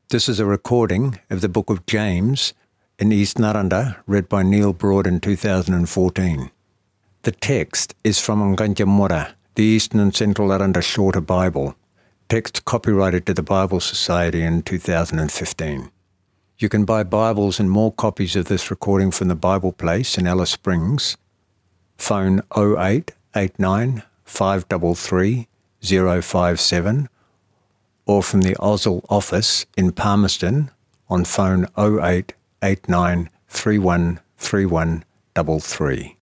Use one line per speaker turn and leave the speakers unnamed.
This is a recording of the Book of James in East Naranda, read by Neil Broad in 2014. The text is from Nganjamora, the Eastern and Central Aranda Shorter Bible, text copyrighted to the Bible Society in 2015. You can buy Bibles and more copies of this recording from the Bible Place in Alice Springs. Phone 0889 533 057 or from the Ozil office in Palmerston on phone 0889 313133.